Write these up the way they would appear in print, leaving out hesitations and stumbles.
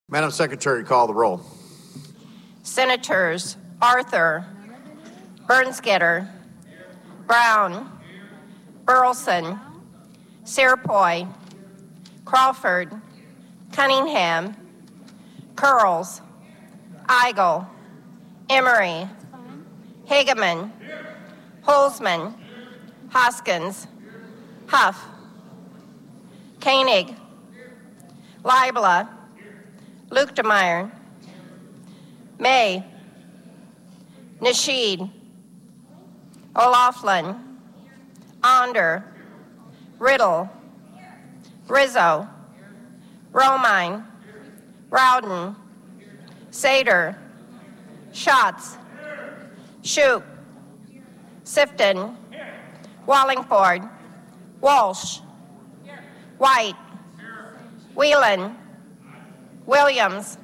Madam Secretary, call the roll. Senators Arthur, Bernsgetter, Brown, Burleson, Searpoy, Crawford, Cunningham, Curls, Eigel, Emery, Hageman, Holzman, Hoskins, Huff, Koenig, Leibla, Luchtermeyer, May, Nasheed, O'Laughlin, Onder, Riddle, Rizzo, Romine, Rowden, Sater, Schatz, Shoup, Sifton, Wallingford, Walsh, White, Whelan, Williams.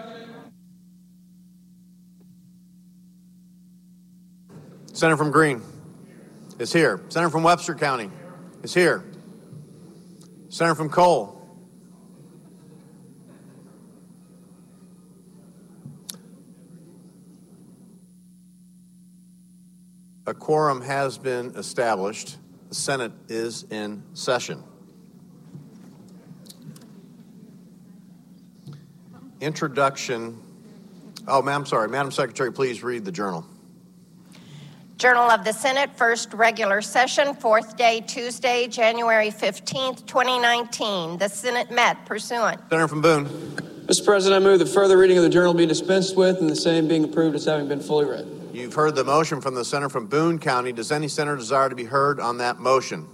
Senator from Greene is here. Senator from Webster County is here. Senator from Cole. A quorum has been established. The Senate is in session. Introduction. I'm sorry. Madam Secretary, please read the journal. Journal of the Senate, first regular session, fourth day, Tuesday, January 15th, 2019. The Senate met pursuant. Senator from Boone. Mr. President, I move that further reading of the journal be dispensed with and the same being approved as having been fully read. You've heard the motion from the senator from Boone County. Does any senator desire to be heard on that motion?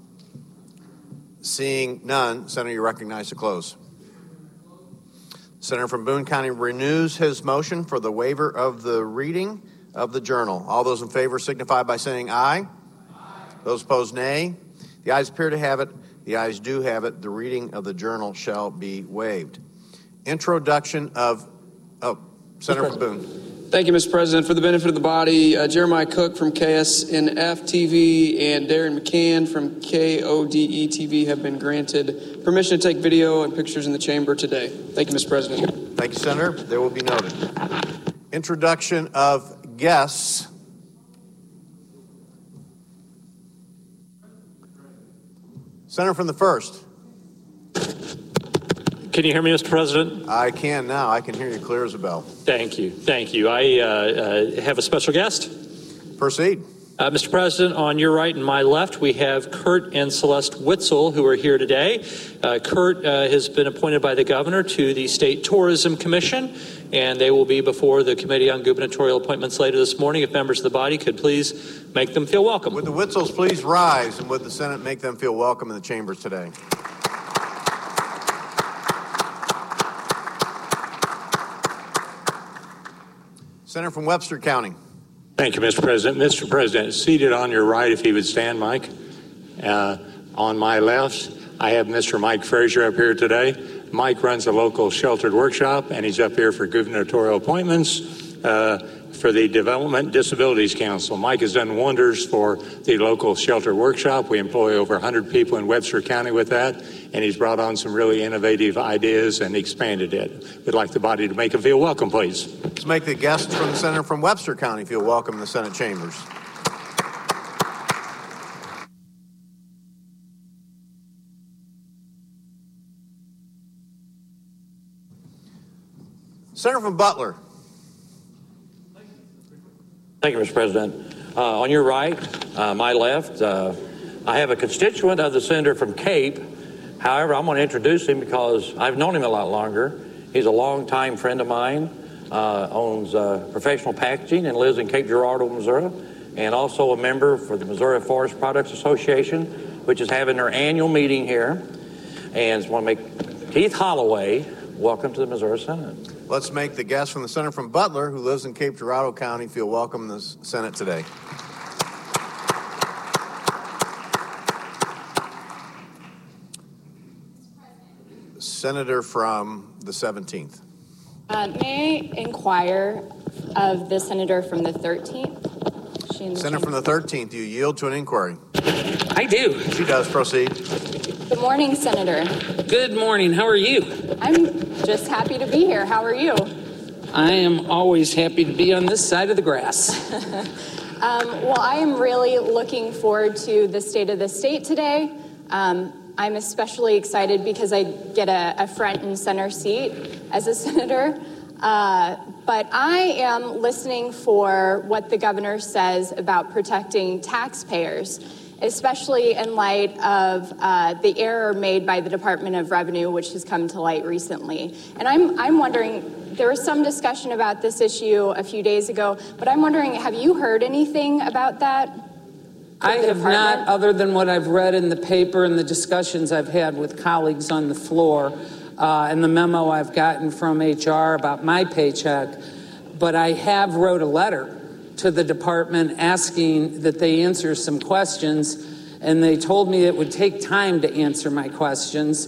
Seeing none, Senator, you're recognized to close. Senator from Boone County renews his motion for the waiver of the reading of the journal. All those in favor signify by saying aye. Aye. Those opposed, nay. The ayes appear to have it. The ayes do have it. The reading of the journal shall be waived. Introduction of... Senator from Boone. Thank you, Mr. President. For the benefit of the body, Jeremiah Cook from KSNF TV and Darren McCann from KODE TV have been granted permission to take video and pictures in the chamber today. Thank you, Mr. President. Thank you, Senator. There will be noted. Introduction of guests. Senator from the 1st. Can you hear me, Mr. President? I can now. I can hear you clear as a bell. Thank you. Thank you. I have a special guest. Proceed. Mr. President, on your right and my left, we have Kurt and Celeste Witzel, who are here today. Kurt has been appointed by the governor to the State Tourism Commission, and they will be before the Committee on Gubernatorial Appointments later this morning. If members of the body could please make them feel welcome. Would the Witzels please rise, and would the Senate make them feel welcome in the chambers today? Senator from Webster County. Thank you, Mr. President. Mr. President, seated on your right, if he would stand, Mike. On my left, I have Mr. Mike Frazier up here today. Mike runs a local sheltered workshop, and he's up here for gubernatorial appointments for the Development Disabilities Council. Mike has done wonders for the local shelter workshop. We employ over 100 people in Webster County with that, and he's brought on some really innovative ideas and expanded it. We'd like the body to make him feel welcome, please. Let's make the guests from the Senator from Webster County feel welcome in the Senate chambers. Senator from Butler. Thank you, Mr. President. On your right, my left, I have a constituent of the senator from Cape. However, I'm going to introduce him because I've known him a lot longer. He's a longtime friend of mine, owns Professional Packaging and lives in Cape Girardeau, Missouri, and also a member for the Missouri Forest Products Association, which is having their annual meeting here. And I want to make Keith Holloway welcome to the Missouri Senate. Let's make the guest from the Senator from Butler, who lives in Cape Girardeau County, feel welcome in the Senate today. Senator from the 17th. May I inquire of the senator from the 13th? Senator from the 13th, do you yield to an inquiry? I do. She does. Proceed. Good morning, Senator. Good morning. How are you? I'm just happy to be here. How are you? I am always happy to be on this side of the grass. Well, I am really looking forward to the State of the State today. I'm especially excited because I get a front and center seat as a senator. But I am listening for what the governor says about protecting taxpayers, especially in light of the error made by the Department of Revenue, which has come to light recently. And I'm wondering, there was some discussion about this issue a few days ago, but I'm wondering, have you heard anything about that? I have not, other than what I've read in the paper and the discussions I've had with colleagues on the floor and the memo I've gotten from HR about my paycheck. But I have wrote a letter to the department asking that they answer some questions, and they told me it would take time to answer my questions.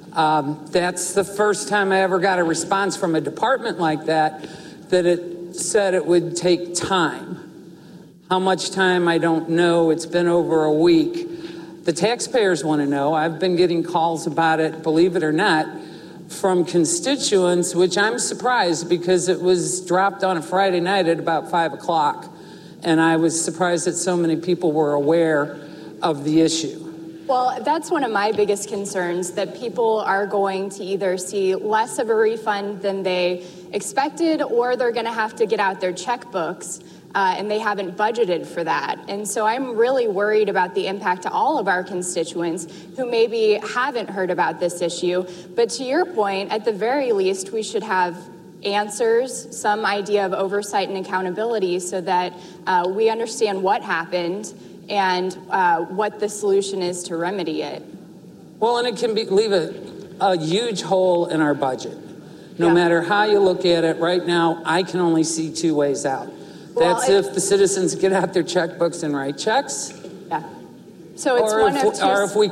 That's the first time I ever got a response from a department like that it said it would take time. How much time, I don't know. It's been over a week. The taxpayers want to know. I've been getting calls about it, believe it or not, from constituents, which I'm surprised because it was dropped on a Friday night at about 5 o'clock. And I was surprised that so many people were aware of the issue. Well, that's one of my biggest concerns, that people are going to either see less of a refund than they expected, or they're going to have to get out their checkbooks. And they haven't budgeted for that. And so I'm really worried about the impact to all of our constituents who maybe haven't heard about this issue. But to your point, at the very least, we should have answers, some idea of oversight and accountability so that we understand what happened and what the solution is to remedy it. Well, and it can leave a huge hole in our budget. No matter how you look at it, right now, I can only see two ways out. That's if the citizens get out their checkbooks and write checks. Yeah. So it's or if we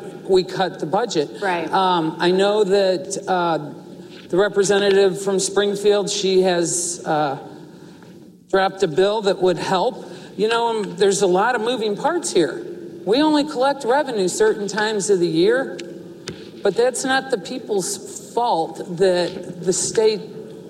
cut the budget. Right. I know that the representative from Springfield, she has dropped a bill that would help. You know, there's a lot of moving parts here. We only collect revenue certain times of the year, but that's not the people's fault that the state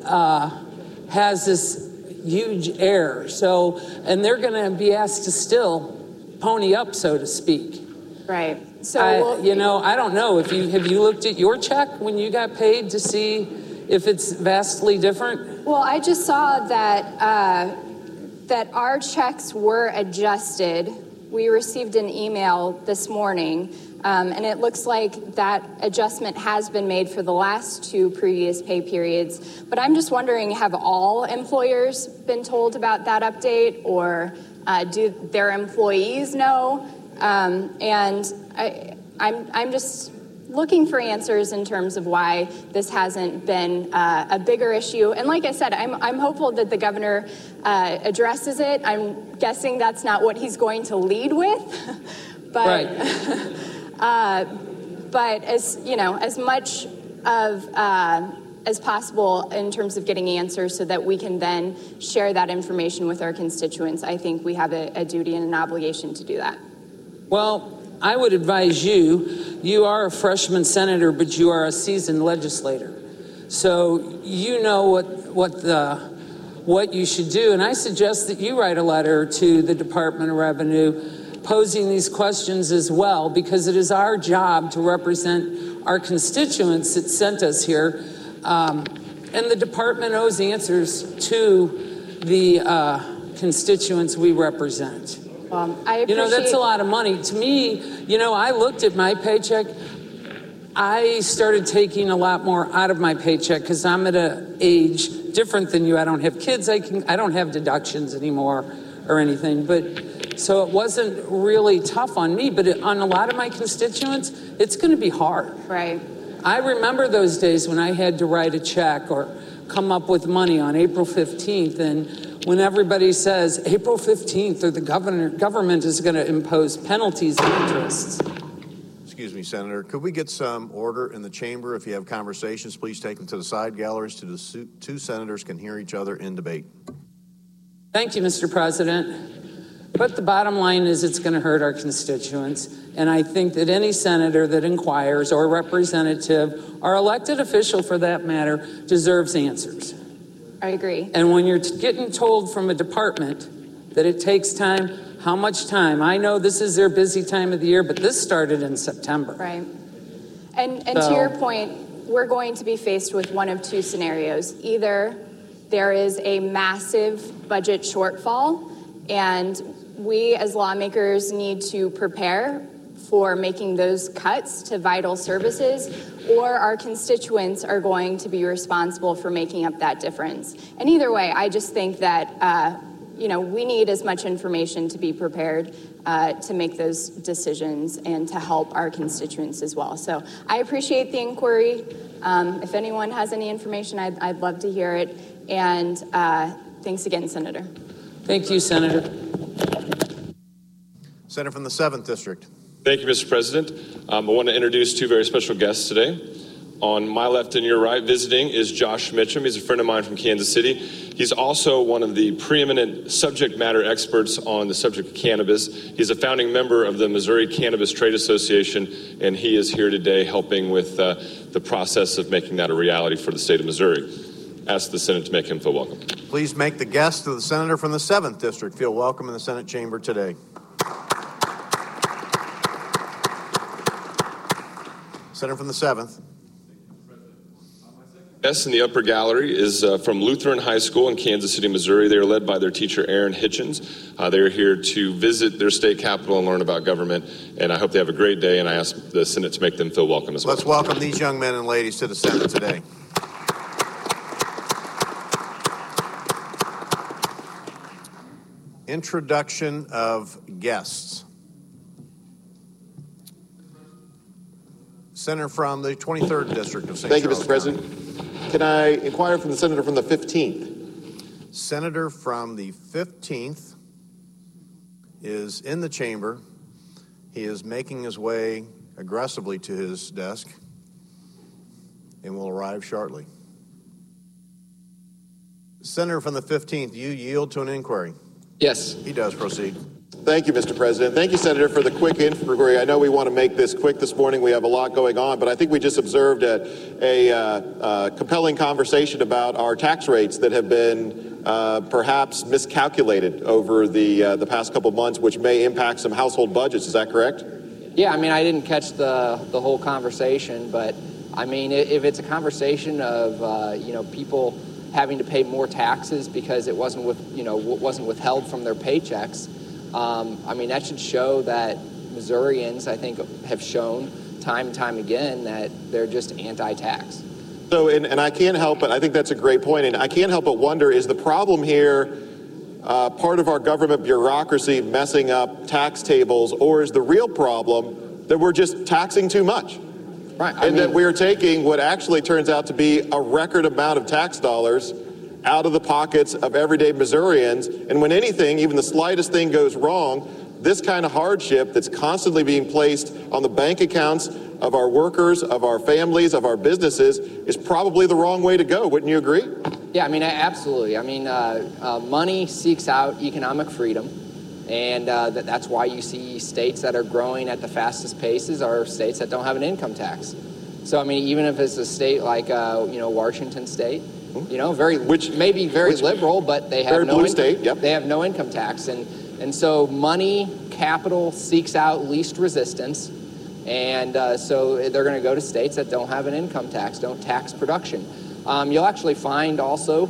has this huge error. So, and they're going to be asked to still pony up, so to speak. Right. So, I don't know if have you looked at your check when you got paid to see if it's vastly different? Well, I just saw that that our checks were adjusted. We received an email this morning, and it looks like that adjustment has been made for the last 2 previous pay periods. But I'm just wondering, have all employers been told about that update, or do their employees know? And I'm just looking for answers in terms of why this hasn't been a bigger issue. And like I said, I'm hopeful that the governor addresses it. I'm guessing that's not what he's going to lead with, but right. But as much of as possible in terms of getting answers so that we can then share that information with our constituents, I think we have a duty and an obligation to do that. Well, I would advise you are a freshman senator, but you are a seasoned legislator. So you know what you should do. And I suggest that you write a letter to the Department of Revenue posing these questions as well, because it is our job to represent our constituents that sent us here. And the department owes answers to the constituents we represent. I appreciate... that's a lot of money. To me, I looked at my paycheck. I started taking a lot more out of my paycheck because I'm at an age different than you. I don't have kids. I don't have deductions anymore or anything. But so it wasn't really tough on me. But on a lot of my constituents, it's going to be hard. Right. I remember those days when I had to write a check or come up with money on April 15th, and when everybody says April 15th or the government is going to impose penalties and interests. Excuse me, Senator. Could we get some order in the chamber? If you have conversations, please take them to the side galleries so the two senators can hear each other in debate. Thank you, Mr. President. But the bottom line is it's going to hurt our constituents. And I think that any senator that inquires or representative or elected official for that matter deserves answers. I agree. And when you're getting told from a department that it takes time, how much time? I know this is their busy time of the year, but this started in September. Right. And to your point, we're going to be faced with one of two scenarios. Either there is a massive budget shortfall, and we as lawmakers need to prepare for making those cuts to vital services, or our constituents are going to be responsible for making up that difference. And either way, I just think that we need as much information to be prepared to make those decisions and to help our constituents as well. So I appreciate the inquiry. If anyone has any information, I'd love to hear it. And thanks again, Senator. Thank you, Senator. Senator from the 7th District. Thank you, Mr. President. I want to introduce two very special guests today. On my left and your right, visiting is Josh Mitchum. He's a friend of mine from Kansas City. He's also one of the preeminent subject matter experts on the subject of cannabis. He's a founding member of the Missouri Cannabis Trade Association, and he is here today helping with the process of making that a reality for the state of Missouri. Ask the Senate to make him feel welcome. Please make the guest of the senator from the 7th District feel welcome in the Senate chamber today. Senator from the 7th. Guest in the upper gallery is from Lutheran High School in Kansas City, Missouri. They are led by their teacher, Aaron Hitchens. They are here to visit their state capital and learn about government, and I hope they have a great day, and I ask the Senate to make them feel welcome as well. Let's welcome these young men and ladies to the Senate today. Introduction of guests. Senator from the 23rd District of St. Thank you, Charles Mr. President. Can I inquire from the senator from the 15th? Senator from the 15th is in the chamber. He is making his way aggressively to his desk and will arrive shortly. Senator from the 15th, you yield to an inquiry. Yes. He does. Proceed. Thank you, Mr. President. Thank you, Senator, for the quick inquiry. I know we want to make this quick this morning. We have a lot going on, but I think we just observed a compelling conversation about our tax rates that have been perhaps miscalculated over the past couple of months, which may impact some household budgets. Is that correct? Yeah, I mean, I didn't catch the whole conversation, but I mean, if it's a conversation of people having to pay more taxes because it wasn't withheld from their paychecks. I mean, that should show that Missourians, I think, have shown time and time again that they're just anti-tax. So, and I can't help but, I think that's a great point, and I can't help but wonder, is the problem here part of our government bureaucracy messing up tax tables, or is the real problem that we're just taxing too much? Right. And that we're taking what actually turns out to be a record amount of tax dollars out of the pockets of everyday Missourians. And when anything, even the slightest thing goes wrong, this kind of hardship that's constantly being placed on the bank accounts of our workers, of our families, of our businesses is probably the wrong way to go. Wouldn't you agree? Yeah, I mean, absolutely. I mean, money seeks out economic freedom. And that's why you see states that are growing at the fastest paces are states that don't have an income tax. So, I mean, even if it's a state like, Washington State, which may be very liberal, but they have no state, yep. They have no income tax. And so money, capital seeks out least resistance. And so they're going to go to states that don't have an income tax, don't tax production. You'll actually find also,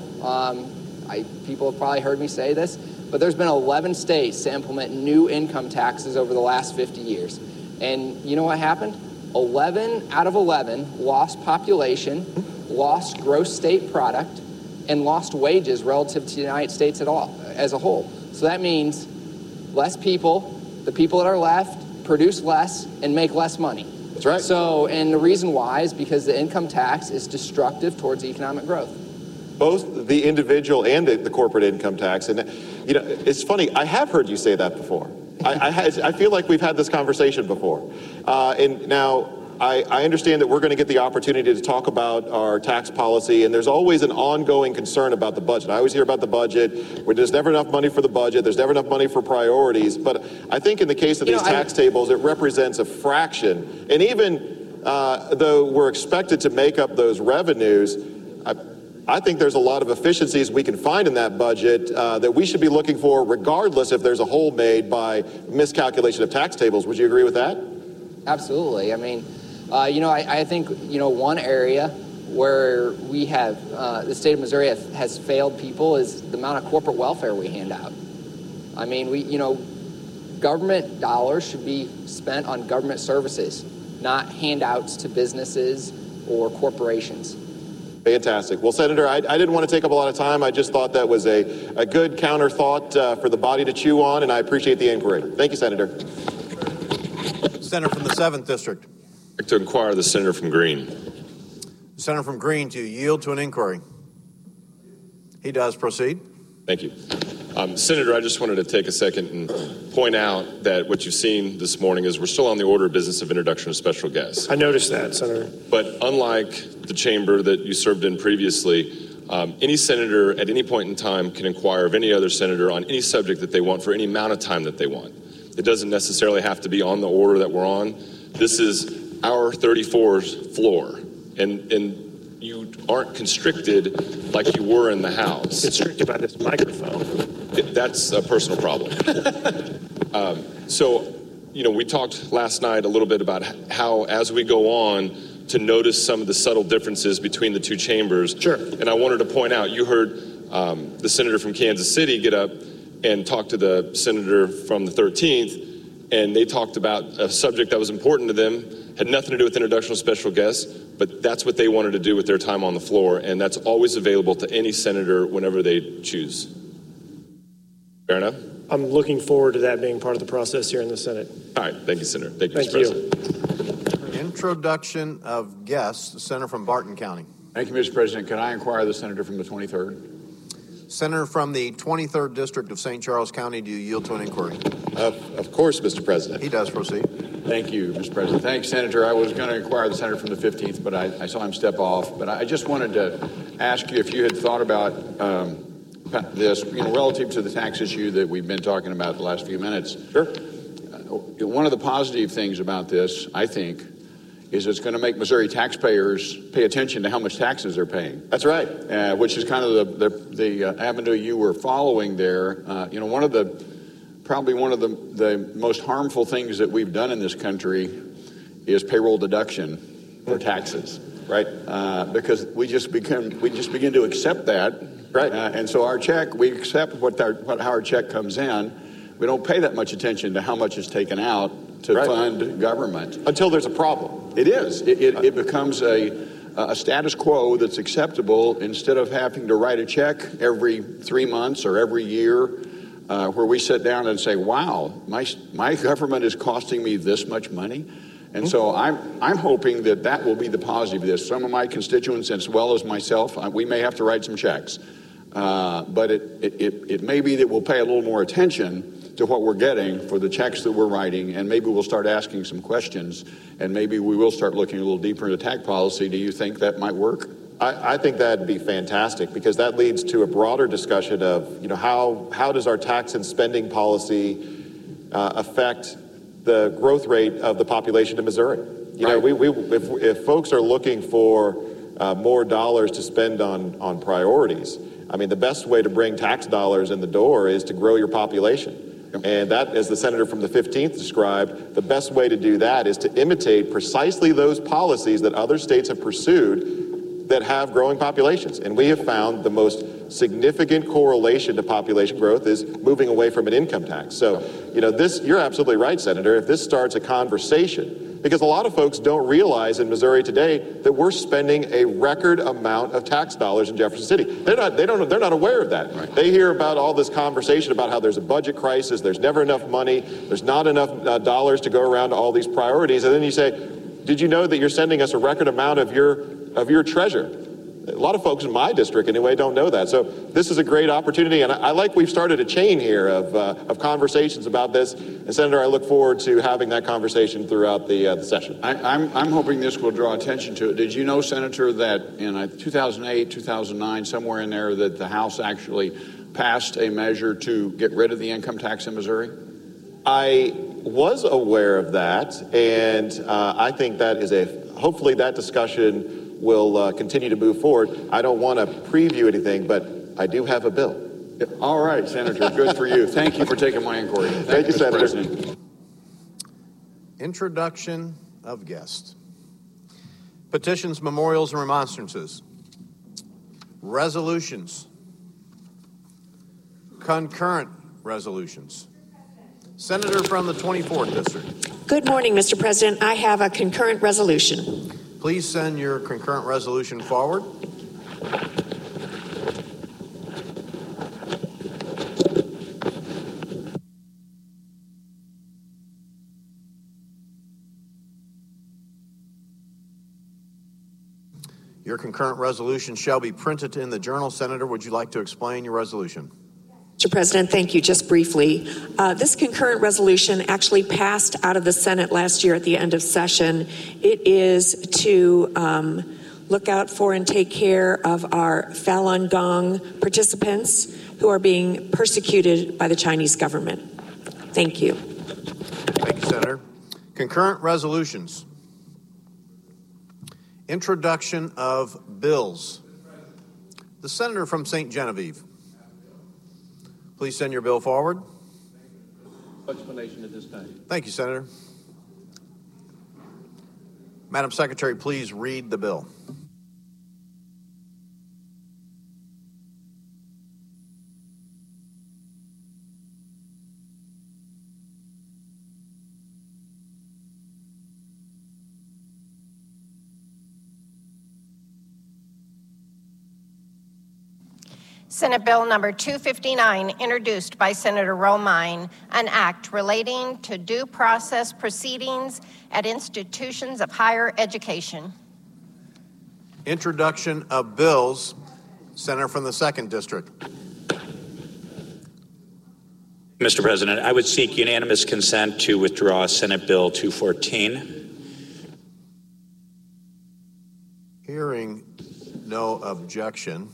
people have probably heard me say this, but there's been 11 states to implement new income taxes over the last 50 years. And you know what happened? 11 out of 11 lost population, lost gross state product, and lost wages relative to the United States as a whole. So that means less people, the people that are left, produce less and make less money. That's right. So, and the reason why is because the income tax is destructive towards economic growth. Both the individual and the corporate income tax. And, it's funny, I have heard you say that before. I feel like we've had this conversation before. And now, I understand that we're going to get the opportunity to talk about our tax policy, and there's always an ongoing concern about the budget. I always hear about the budget, where there's never enough money for the budget, there's never enough money for priorities, but I think in the case of these tax tables, it represents a fraction. And even though we're expected to make up those revenues, I think there's a lot of efficiencies we can find in that budget that we should be looking for regardless if there's a hole made by miscalculation of tax tables. Would you agree with that? Absolutely. I mean, I think, one area where we have, the state of Missouri has failed people is the amount of corporate welfare we hand out. I mean, government dollars should be spent on government services, not handouts to businesses or corporations. Fantastic. Well, Senator, I didn't want to take up a lot of time. I just thought that was a good counter thought for the body to chew on, and I appreciate the inquiry. Thank you, Senator. Senator from the 7th District. I'd like to inquire the senator from Green. The senator from Green to yield to an inquiry. He does. Proceed. Thank you. Senator, I just wanted to take a second and point out that what you've seen this morning is we're still on the order of business of introduction of special guests. I noticed that, Senator. But unlike the chamber that you served in previously, any senator at any point in time can inquire of any other senator on any subject that they want for any amount of time that they want. It doesn't necessarily have to be on the order that we're on. This is our 34's floor, and you aren't constricted like you were in the House. Constricted by this microphone. That's a personal problem. So, we talked last night a little bit about how, as we go on, to notice some of the subtle differences between the two chambers. Sure. And I wanted to point out, you heard the senator from Kansas City get up and talk to the senator from the 13th, and they talked about a subject that was important to them, had nothing to do with introduction of special guests, but that's what they wanted to do with their time on the floor, and that's always available to any senator whenever they choose. Fair enough? I'm looking forward to that being part of the process here in the Senate. All right. Thank you, Senator. Thank you, Mr. President. Introduction of guests. The senator from Barton County. Thank you, Mr. President. Can I inquire the senator from the 23rd? Senator from the 23rd District of St. Charles County, do you yield to an inquiry? Of course, Mr. President. He does. Proceed. Thank you, Mr. President. Thanks, Senator. I was going to inquire the senator from the 15th, but I saw him step off. But I just wanted to ask you if you had thought about this, relative to the tax issue that we've been talking about the last few minutes. Sure. One of the positive things about this, I think, is it's going to make Missouri taxpayers pay attention to how much taxes they're paying. That's right. Which is kind of the avenue you were following there. One of the most harmful things that we've done in this country is payroll deduction for taxes. Right. Because we just begin to accept that. Right. And so we accept how our check comes in. We don't pay that much attention to how much is taken out to fund government. Until there's a problem. It is. It becomes a status quo that's acceptable instead of having to write a check every 3 months or every year where we sit down and say, wow, my government is costing me this much money. And so I'm hoping that will be the positive of this. Some of my constituents, as well as myself, we may have to write some checks. But it may be that we'll pay a little more attention to what we're getting for the checks that we're writing, and maybe we'll start asking some questions, and maybe we will start looking a little deeper into tax policy. Do you think that might work? I think that'd be fantastic, because that leads to a broader discussion of, how does our tax and spending policy affect the growth rate of the population of Missouri? If folks are looking for more dollars to spend on priorities, the best way to bring tax dollars in the door is to grow your population. And that, as the senator from the 15th described, the best way to do that is to imitate precisely those policies that other states have pursued that have growing populations. And we have found the most significant correlation to population growth is moving away from an income tax. So, you're absolutely right, Senator. If this starts a conversation, because a lot of folks don't realize in Missouri today that we're spending a record amount of tax dollars in Jefferson City. They're not aware of that. Right. They hear about all this conversation about how there's a budget crisis, there's never enough money, there's not enough dollars to go around to all these priorities. And then you say, did you know that you're sending us a record amount of your treasure? A lot of folks in my district, anyway, don't know that. So this is a great opportunity, and I like we've started a chain here of conversations about this. And Senator, I look forward to having that conversation throughout the session. I'm hoping this will draw attention to it. Did you know, Senator, that in 2008, 2009, somewhere in there, that the House actually passed a measure to get rid of the income tax in Missouri? I was aware of that, and I think that is hopefully that discussion will continue to move forward. I don't want to preview anything, but I do have a bill. All right, Senator, good for you. Thank you for taking my inquiry. Thank you, Mr. Senator. President. Introduction of guests. Petitions, memorials, and remonstrances. Resolutions. Concurrent resolutions. Senator from the 24th District. Good morning, Mr. President. I have a concurrent resolution. Please send your concurrent resolution forward. Your concurrent resolution shall be printed in the Journal. Senator, would you like to explain your resolution? Mr. President, thank you. Just briefly, this concurrent resolution actually passed out of the Senate last year at the end of session. It is to look out for and take care of our Falun Gong participants who are being persecuted by the Chinese government. Thank you. Thank you, Senator. Concurrent resolutions. Introduction of bills. The Senator from St. Genevieve. Please send your bill forward. Explanation at this time. Thank you, Senator. Madam Secretary, please read the bill. Senate Bill number 259, introduced by Senator Romine, an act relating to due process proceedings at institutions of higher education. Introduction of bills. Senator from the 2nd District. Mr. President, I would seek unanimous consent to withdraw Senate Bill 214. Hearing no objection,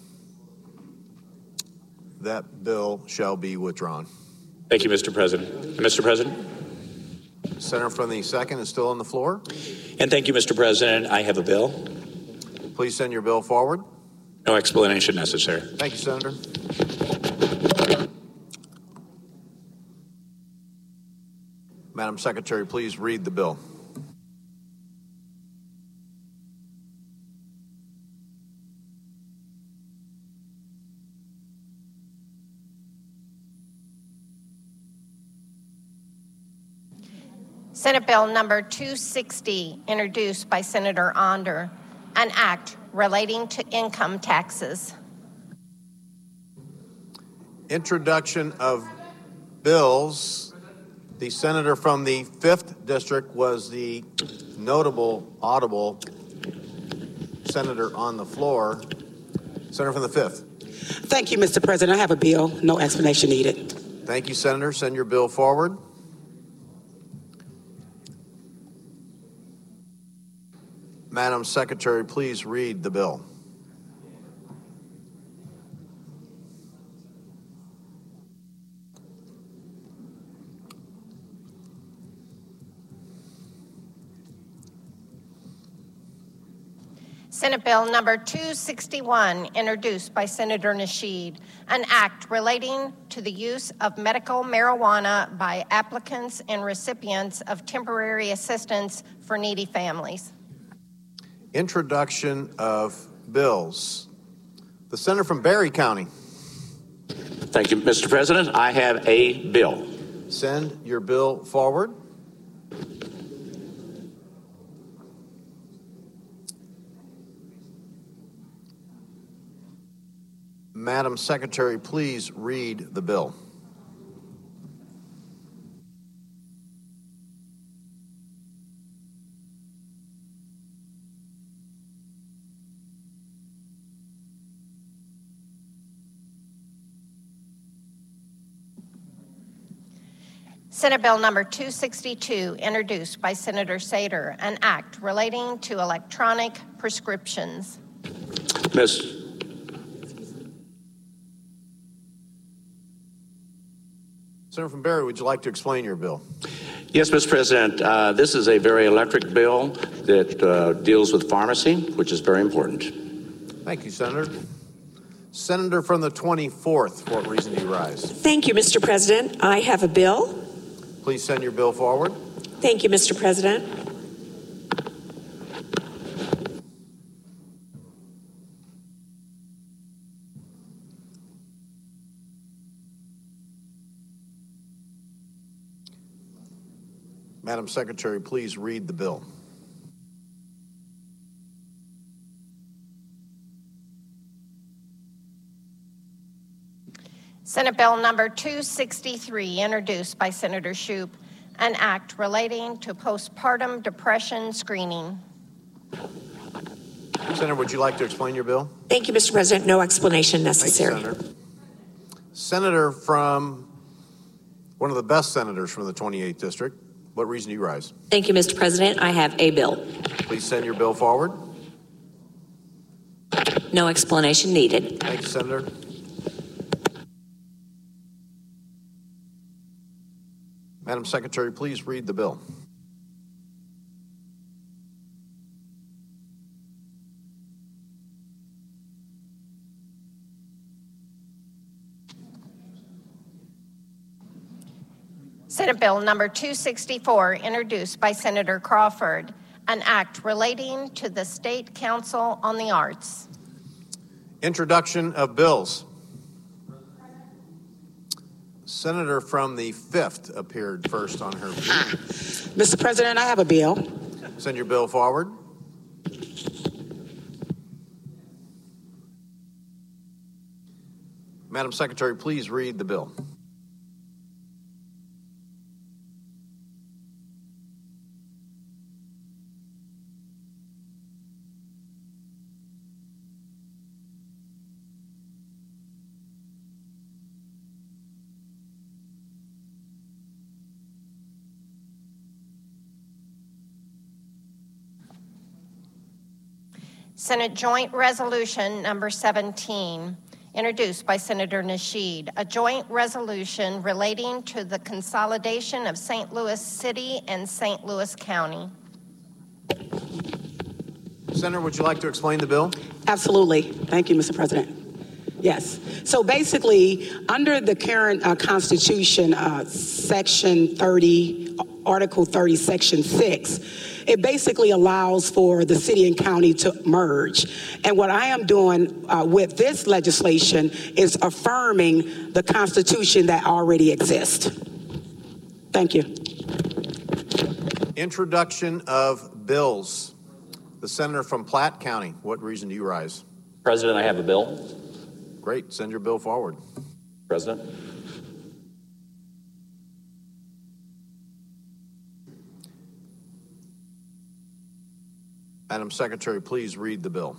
that bill shall be withdrawn. Thank you, Mr. President. Mr. President? Senator from the 2nd is still on the floor. And thank you, Mr. President. I have a bill. Please send your bill forward. No explanation necessary. Thank you, Senator. Madam Secretary, please read the bill. Senate Bill number 260, introduced by Senator Onder, an act relating to income taxes. Introduction of bills. The senator from the 5th District was the notable, audible senator on the floor. Senator from the 5th. Thank you, Mr. President. I have a bill. No explanation needed. Thank you, Senator. Send your bill forward. Madam Secretary, please read the bill. Senate Bill number 261, introduced by Senator Nasheed, an act relating to the use of medical marijuana by applicants and recipients of temporary assistance for needy families. Introduction of bills. The senator from Berry County. Thank you, Mr. President. I have a bill. Send your bill forward. Madam Secretary, please read the bill. Senate Bill number 262, introduced by Senator Sater, an act relating to electronic prescriptions. Miss. Senator from Barry, would you like to explain your bill? Yes, Mr. President. This is a very electric bill that deals with pharmacy, which is very important. Thank you, Senator. Senator from the 24th, for what reason do you rise? Thank you, Mr. President. I have a bill. Please send your bill forward. Thank you, Mr. President. Madam Secretary, please read the bill. Senate Bill number 263, introduced by Senator Shoup, an act relating to postpartum depression screening. Senator, would you like to explain your bill? Thank you, Mr. President. No explanation necessary. Thank you, Senator. Senator from one of the best senators from the 28th District, what reason do you rise? Thank you, Mr. President. I have a bill. Please send your bill forward. No explanation needed. Thank you, Senator. Madam Secretary, please read the bill. Senate Bill number 264, introduced by Senator Crawford, an act relating to the State Council on the Arts. Introduction of bills. Senator from the 5th appeared first on her bill. Mr. President, I have a bill. Send your bill forward. Madam Secretary, please read the bill. Senate Joint Resolution number 17, introduced by Senator Nasheed, a joint resolution relating to the consolidation of St. Louis City and St. Louis County. Senator, would you like to explain the bill? Absolutely. Thank you, Mr. President. Yes. So basically, under the current Constitution, Section 30, Article 30, Section 6, it basically allows for the city and county to merge. And what I am doing with this legislation is affirming the Constitution that already exists. Thank you. Introduction of bills. The senator from Platte County, what reason do you rise? President, I have a bill. Great. Send your bill forward. President. Madam Secretary, please read the bill.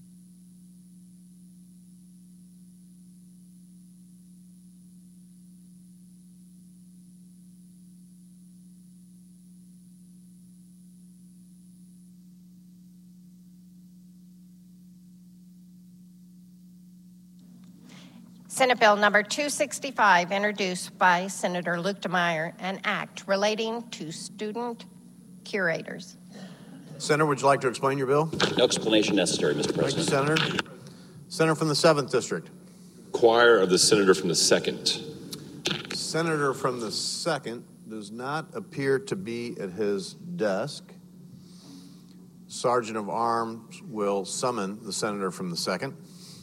Senate Bill number 265, introduced by Senator Luke DeMeyer, an act relating to student curators. Senator, would you like to explain your bill? No explanation necessary, Mr. President. Thank you, Senator. Senator from the 7th District. Inquire of the senator from the 2nd. Senator from the 2nd does not appear to be at his desk. Sergeant of Arms will summon the senator from the 2nd.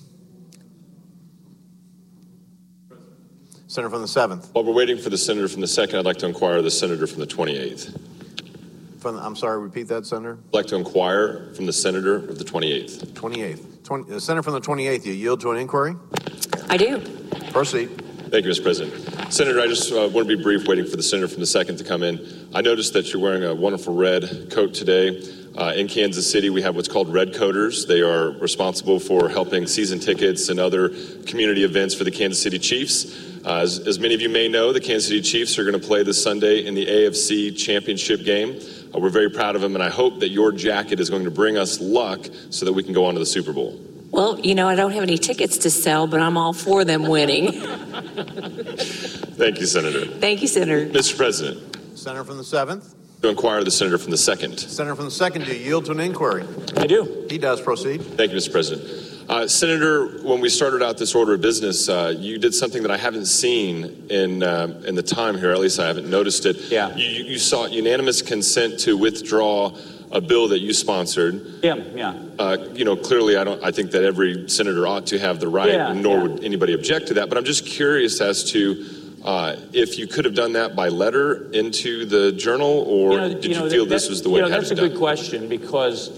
Senator from the 7th. While we're waiting for the senator from the 2nd, I'd like to inquire of the senator from the 28th. I'm sorry, repeat that, Senator. I'd like to inquire from the senator of the 28th. 28th. Senator from the 28th, you yield to an inquiry? I do. Proceed. Thank you, Mr. President. Senator, I just want to be brief, waiting for the senator from the 2nd to come in. I noticed that you're wearing a wonderful red coat today. In Kansas City, we have what's called Red Coders. They are responsible for helping season tickets and other community events for the Kansas City Chiefs. As many of you may know, the Kansas City Chiefs are going to play this Sunday in the AFC Championship game. We're very proud of them, and I hope that your jacket is going to bring us luck so that we can go on to the Super Bowl. Well, you know, I don't have any tickets to sell, but I'm all for them winning. Thank you, Senator. Thank you, Senator. Mr. President. Senator from the 7th. To inquire the senator from the 2nd. Senator from the 2nd, do you yield to an inquiry? I do. He does. Proceed. Thank you, Mr. President. Senator, when we started out this order of business, you did something that I haven't seen in the time here. At least I haven't noticed it. Yeah. You sought unanimous consent to withdraw a bill that you sponsored. Yeah. Clearly, I think that every senator ought to have the right, nor would anybody object to that. But I'm just curious as to if you could have done that by letter into the Journal, or did you feel this was the way it had that's to be a done? good question, because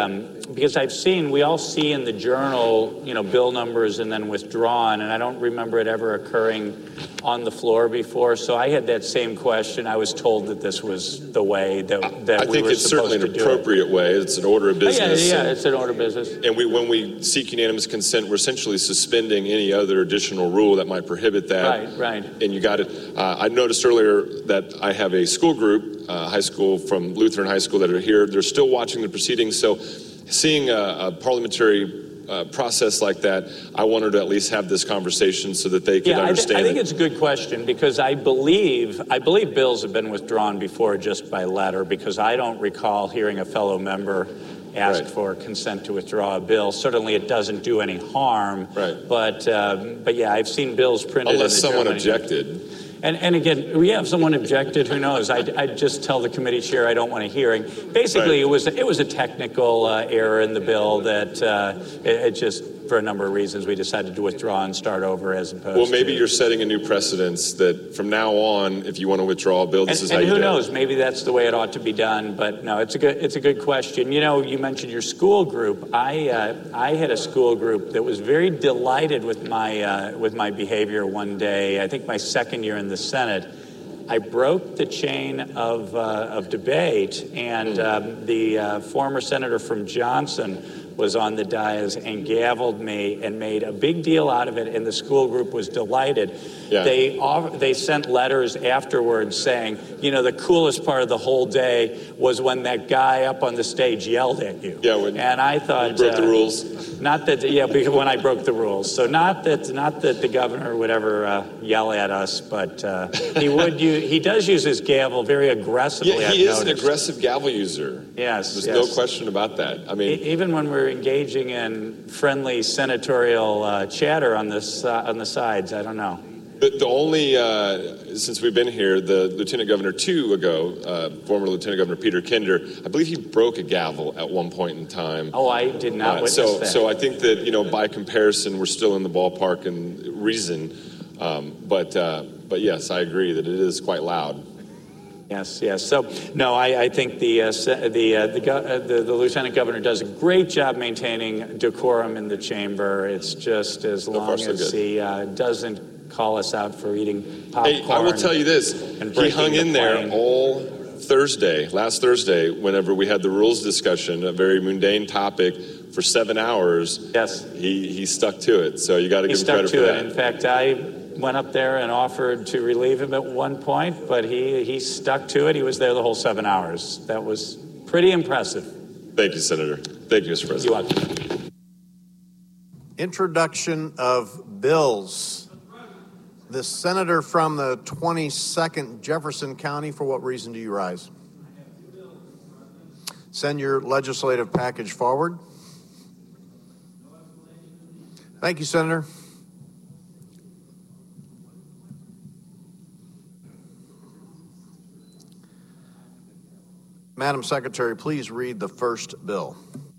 we all see in the Journal, bill numbers and then withdrawn, and I don't remember it ever occurring on the floor before. So I had that same question. I was told that this was the way that I we think were it's supposed certainly to an do appropriate way. It's an order of business. Yeah, it's an order of business. And when we seek unanimous consent, we're essentially suspending any other additional rule that might prohibit that. Right. And you got it. I noticed earlier that I have a school group, high school from Lutheran High School, that are here. They're still watching the proceedings. So seeing a parliamentary process like that, I wanted to at least have this conversation so that they can understand. I think it's a good question, because I believe bills have been withdrawn before just by letter, because I don't recall hearing a fellow member ask for consent to withdraw a bill. Certainly it doesn't do any harm. Right. But yeah, I've seen bills printed. Unless in the someone German. objected. And again, if someone objected, who knows? I'd just tell the committee chair I don't want a hearing. Basically, it was a technical error in the bill that it just, for a number of reasons, we decided to withdraw and start over as opposed. Well, maybe you're setting a new precedence that from now on, if you want to withdraw a bill, this is how you do it. And who knows? Maybe that's the way it ought to be done. But no, it's a good question. You mentioned your school group. I had a school group that was very delighted with my behavior one day. I think my second year in the Senate. I broke the chain of debate, and the former senator from Johnson was on the dais and gavelled me and made a big deal out of it, and the school group was delighted. Yeah. They sent letters afterwards saying, the coolest part of the whole day was when that guy up on the stage yelled at you. Yeah, and I thought you broke the rules. Not that, because when I broke the rules. So not that the governor would ever yell at us, but he would. He does use his gavel very aggressively. Yeah, he is an aggressive gavel user. Yes, there's no question about that. I mean, even when we're engaging in friendly senatorial chatter on the sides, I don't know. The only, since we've been here, the Lieutenant Governor 2 ago, former Lieutenant Governor Peter Kinder, I believe he broke a gavel at one point in time. Oh, I did not witness that. So I think that, by comparison, we're still in the ballpark and reason. But yes, I agree that it is quite loud. Yes. So, no, I think the Lieutenant Governor does a great job maintaining decorum in the chamber. It's just as long as he doesn't call us out for eating popcorn. Hey, I will tell you this. He hung in there all last Thursday, whenever we had the rules discussion, a very mundane topic, for 7 hours. Yes. He stuck to it. So you got to give him credit for that. In fact, I went up there and offered to relieve him at one point, but he stuck to it. He was there the whole 7 hours. That was pretty impressive. Thank you, Senator. Thank you, Mr. President. You're welcome. Introduction of bills. The senator from the 22nd Jefferson County, for what reason do you rise? Send your legislative package forward. Thank you, Senator. Madam Secretary, please read the first bill.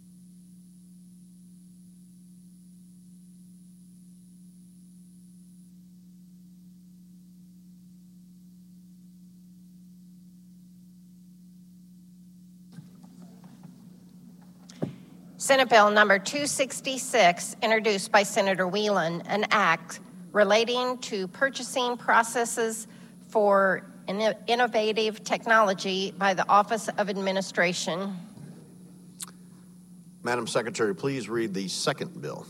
Senate Bill number 266, introduced by Senator Whelan, an act relating to purchasing processes for innovative technology by the Office of Administration. Madam Secretary, please read the second bill.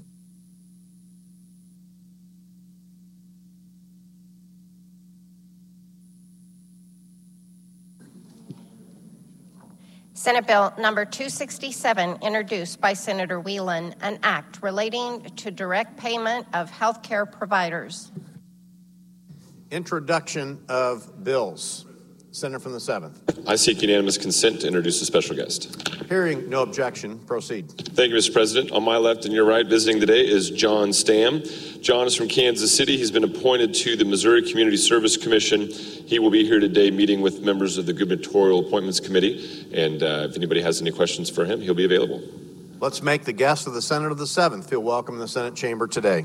Senate Bill number 267, introduced by Senator Whelan, an act relating to direct payment of health care providers. Introduction of bills. Senator from the 7th. I seek unanimous consent to introduce a special guest. Hearing no objection, proceed. Thank you, Mr. President. On my left and your right, visiting today is John Stamm. John is from Kansas City. He's been appointed to the Missouri Community Service Commission. He will be here today meeting with members of the Gubernatorial Appointments Committee. And if anybody has any questions for him, he'll be available. Let's make the guest of the Senate of the 7th feel welcome in the Senate chamber today.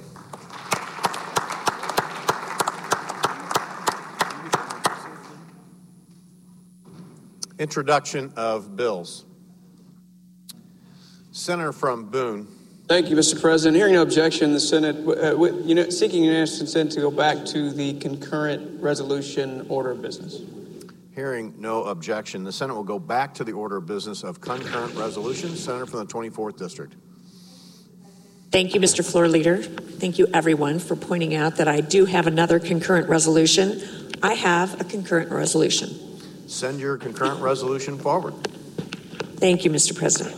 Introduction of bills. Senator from Boone. Thank you, Mr. President. Hearing no objection, the Senate, seeking unanimous consent to go back to the concurrent resolution order of business. Hearing no objection, the Senate will go back to the order of business of concurrent resolutions. Senator from the 24th District. Thank you, Mr. Floor Leader. Thank you, everyone, for pointing out that I do have another concurrent resolution. I have a concurrent resolution. Send your concurrent resolution forward. Thank you, Mr. President.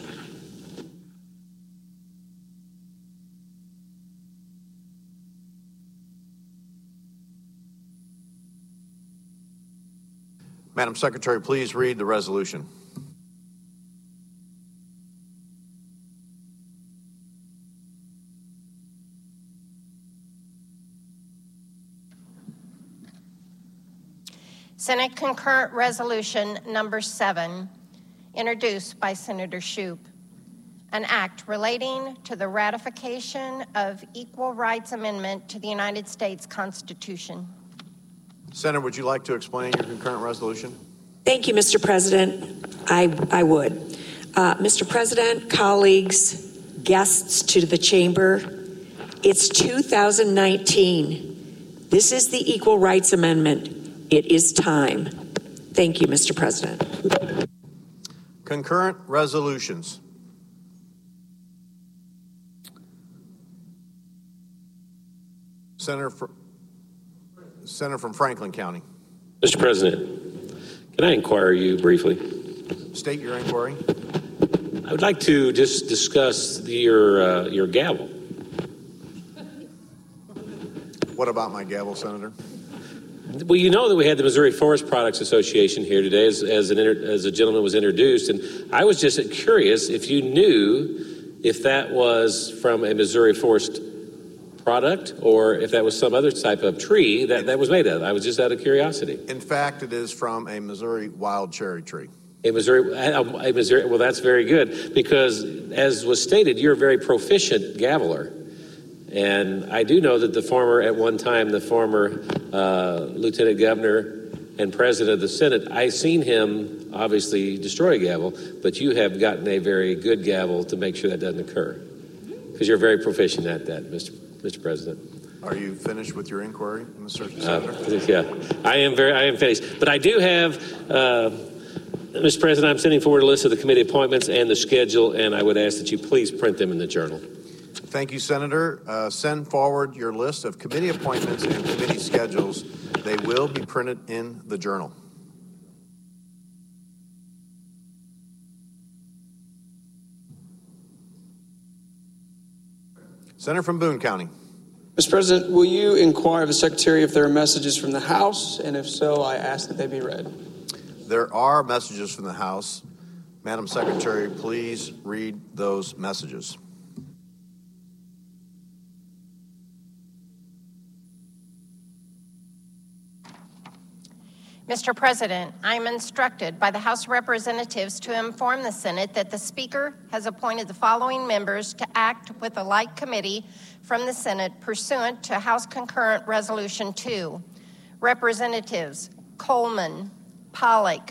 Madam Secretary, please read the resolution. Senate Concurrent Resolution number 7, introduced by Senator Shoup, an act relating to the ratification of Equal Rights Amendment to the United States Constitution. Senator, would you like to explain your concurrent resolution? Thank you, Mr. President. I would. Mr. President, colleagues, guests to the chamber, it's 2019. This is the Equal Rights Amendment. It is time. Thank you, Mr. President. Concurrent resolutions. Senator from Franklin County. Mr. President, can I inquire you briefly? State your inquiry. I would like to just discuss your gavel. What about my gavel, Senator? Well, you know that we had the Missouri Forest Products Association here today as a gentleman was introduced, and I was just curious if you knew if that was from a Missouri forest product or if that was some other type of tree that was made of. I was just out of curiosity. In fact, it is from a Missouri wild cherry tree. A Missouri, well, that's very good because, as was stated, you're a very proficient gaveler. And I do know that the former Lieutenant Governor and President of the Senate, I seen him obviously destroy a gavel, but you have gotten a very good gavel to make sure that doesn't occur. Because you're very proficient at that, Mr. President. Are you finished with your inquiry, Mr. Senator? Yeah, I am finished. But I do have, Mr. President, I'm sending forward a list of the committee appointments and the schedule, and I would ask that you please print them in the journal. Thank you, Senator. Send forward your list of committee appointments and committee schedules. They will be printed in the journal. Senator from Boone County. Mr. President, will you inquire of the Secretary if there are messages from the House, and if so, I ask that they be read. There are messages from the House. Madam Secretary, please read those messages. Mr. President, I am instructed by the House of Representatives to inform the Senate that the Speaker has appointed the following members to act with a like committee from the Senate pursuant to House Concurrent Resolution 2. Representatives Coleman, Pollock,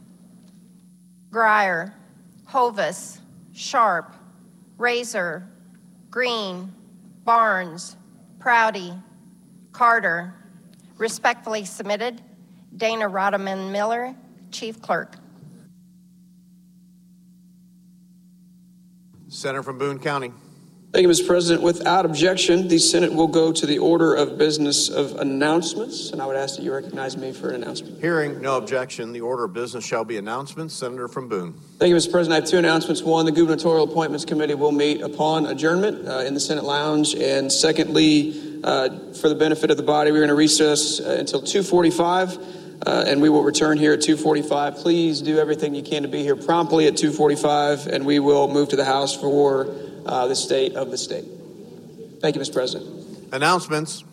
Grier, Hovis, Sharp, Razor, Green, Barnes, Prouty, Carter. Respectfully submitted, Dana Rodeman Miller, Chief Clerk. Senator from Boone County. Thank you, Mr. President. Without objection, the Senate will go to the order of business of announcements, and I would ask that you recognize me for an announcement. Hearing no objection, the order of business shall be announcements. Senator from Boone. Thank you, Mr. President. I have two announcements. One, the Gubernatorial Appointments Committee will meet upon adjournment in the Senate lounge. And secondly, for the benefit of the body, we're going to recess until 2:45, and we will return here at 2:45. Please do everything you can to be here promptly at 2:45, and we will move to the House for the state of the state. Thank you, Mr. President. Announcements.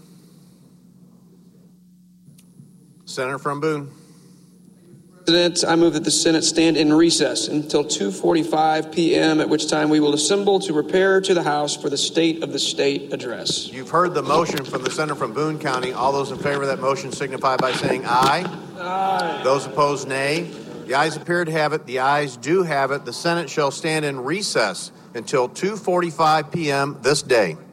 Senator from Boone. President, I move that the Senate stand in recess until 2:45 p.m., at which time we will assemble to repair to the House for the State of the State address. You've heard the motion from the Senator from Boone County. All those in favor of that motion signify by saying aye. Aye. Those opposed, nay. The ayes appear to have it. The ayes do have it. The Senate shall stand in recess until 2:45 p.m. this day.